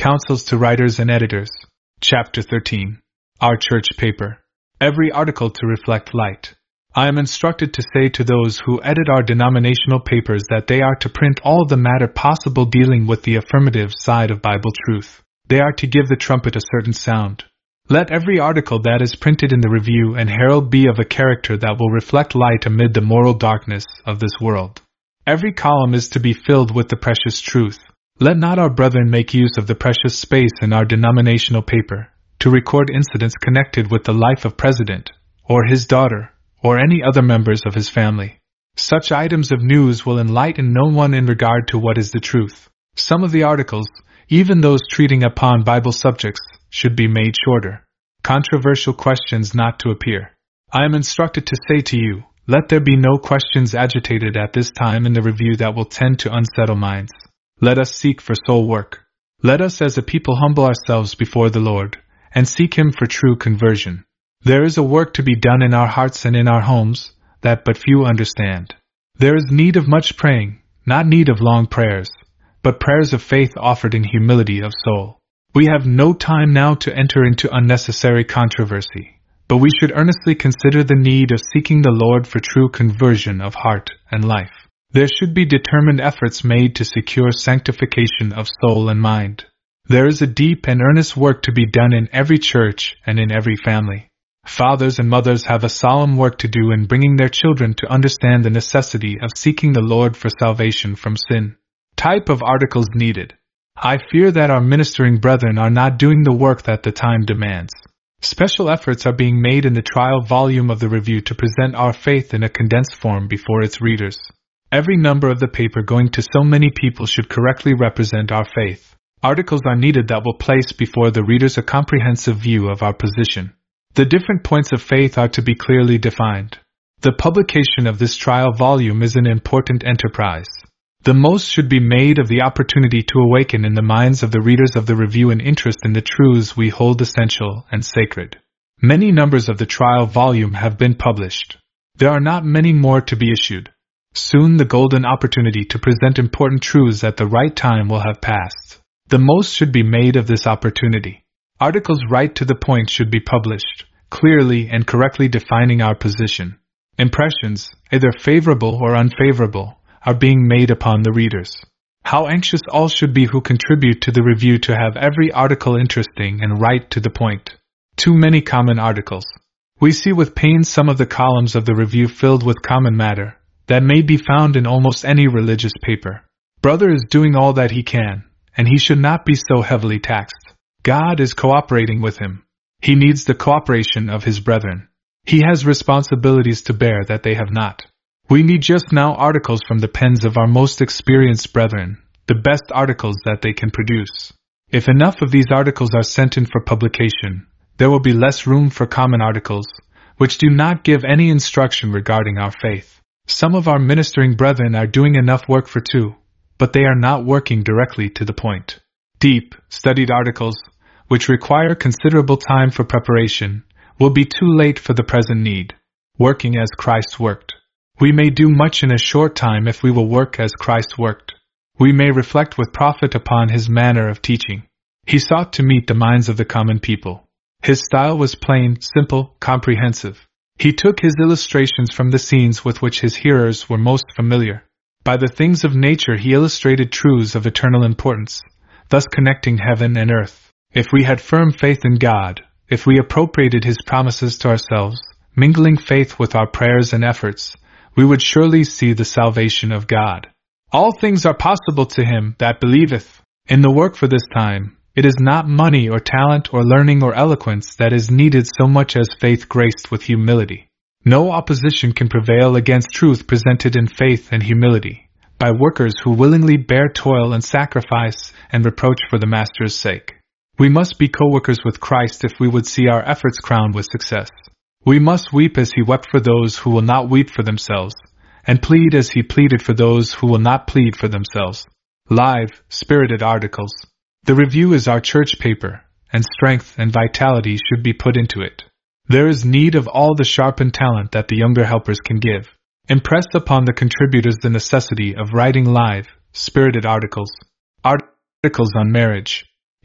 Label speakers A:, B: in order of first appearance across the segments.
A: Counsels to Writers and Editors. Chapter 13. Our Church Paper. Every article to reflect light. I am instructed to say to those who edit our denominational papers that they are to print all the matter possible dealing with the affirmative side of Bible truth. They are to give the trumpet a certain sound. Let every article that is printed in the Review and Herald be of a character that will reflect light amid the moral darkness of this world. Every column is to be filled with the precious truth. Let not our brethren make use of the precious space in our denominational paper to record incidents connected with the life of President, or his daughter, or any other members of his family. Such items of news will enlighten no one in regard to what is the truth. Some of the articles, even those treating upon Bible subjects, should be made shorter. Controversial questions not to appear. I am instructed to say to you, let there be no questions agitated at this time in the Review that will tend to unsettle minds. Let us seek for soul work. Let us as a people humble ourselves before the Lord, and seek Him for true conversion. There is a work to be done in our hearts and in our homes, that but few understand. There is need of much praying, not need of long prayers, but prayers of faith offered in humility of soul. We have no time now to enter into unnecessary controversy, but we should earnestly consider the need of seeking the Lord for true conversion of heart and life. There should be determined efforts made to secure sanctification of soul and mind. There is a deep and earnest work to be done in every church and in every family. Fathers and mothers have a solemn work to do in bringing their children to understand the necessity of seeking the Lord for salvation from sin. Type of articles needed. I fear that our ministering brethren are not doing the work that the time demands. Special efforts are being made in the trial volume of the Review to present our faith in a condensed form before its readers. Every number of the paper going to so many people should correctly represent our faith. Articles are needed that will place before the readers a comprehensive view of our position. The different points of faith are to be clearly defined. The publication of this trial volume is an important enterprise. The most should be made of the opportunity to awaken in the minds of the readers of the Review an interest in the truths we hold essential and sacred. Many numbers of the trial volume have been published. There are not many more to be issued. Soon the golden opportunity to present important truths at the right time will have passed. The most should be made of this opportunity. Articles right to the point should be published, clearly and correctly defining our position. Impressions, either favorable or unfavorable, are being made upon the readers. How anxious all should be who contribute to the Review to have every article interesting and right to the point. Too many common articles. We see with pain some of the columns of the Review filled with common matter that may be found in almost any religious paper. Brother is doing all that he can, and he should not be so heavily taxed. God is cooperating with him. He needs the cooperation of his brethren. He has responsibilities to bear that they have not. We need just now articles from the pens of our most experienced brethren, the best articles that they can produce. If enough of these articles are sent in for publication, there will be less room for common articles, which do not give any instruction regarding our faith. Some of our ministering brethren are doing enough work for two, but they are not working directly to the point. Deep, studied articles, which require considerable time for preparation, will be too late for the present need. Working as Christ worked. We may do much in a short time if we will work as Christ worked. We may reflect with profit upon his manner of teaching. He sought to meet the minds of the common people. His style was plain, simple, comprehensive. He took his illustrations from the scenes with which his hearers were most familiar. By the things of nature he illustrated truths of eternal importance, thus connecting heaven and earth. If we had firm faith in God, if we appropriated his promises to ourselves, mingling faith with our prayers and efforts, we would surely see the salvation of God. All things are possible to him that believeth. In the work for this time, it is not money or talent or learning or eloquence that is needed so much as faith graced with humility. No opposition can prevail against truth presented in faith and humility, by workers who willingly bear toil and sacrifice and reproach for the Master's sake. We must be co-workers with Christ if we would see our efforts crowned with success. We must weep as he wept for those who will not weep for themselves, and plead as he pleaded for those who will not plead for themselves. Live, spirited articles. The Review is our church paper, and strength and vitality should be put into it. There is need of all the sharpened talent that the younger helpers can give. Impress upon the contributors the necessity of writing live, spirited articles. Articles on marriage.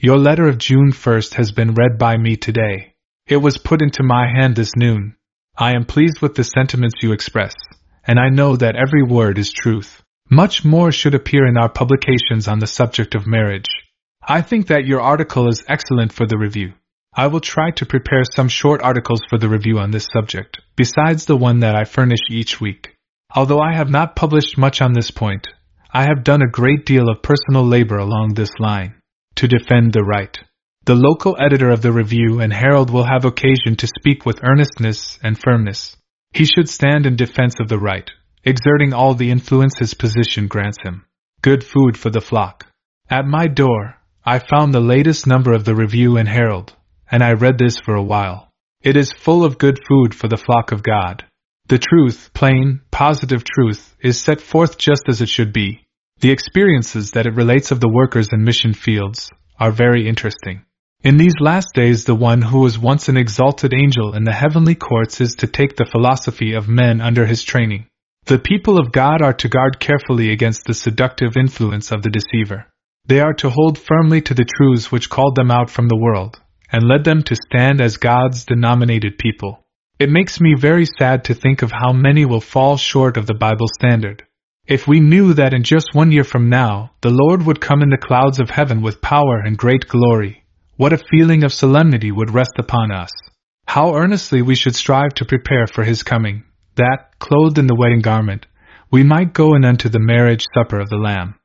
A: Your letter of June 1st has been read by me today. It was put into my hand this noon. I am pleased with the sentiments you express, and I know that every word is truth. Much more should appear in our publications on the subject of marriage. I think that your article is excellent for the review. I will try to prepare some short articles for the review on this subject, besides the one that I furnish each week. Although I have not published much on this point, I have done a great deal of personal labor along this line, to defend the right. The local editor of the Review and Herald will have occasion to speak with earnestness and firmness. He should stand in defense of the right, exerting all the influence his position grants him. Good food for the flock. At my door, I found the latest number of the Review and Herald, and I read this for a while. It is full of good food for the flock of God. The truth, plain, positive truth, is set forth just as it should be. The experiences that it relates of the workers in mission fields are very interesting. In these last days, the one who was once an exalted angel in the heavenly courts is to take the philosophy of men under his training. The people of God are to guard carefully against the seductive influence of the deceiver. They are to hold firmly to the truths which called them out from the world, and led them to stand as God's denominated people. It makes me very sad to think of how many will fall short of the Bible standard. If we knew that in just 1 year from now, the Lord would come in the clouds of heaven with power and great glory, what a feeling of solemnity would rest upon us. How earnestly we should strive to prepare for his coming, that, clothed in the wedding garment, we might go in unto the marriage supper of the Lamb.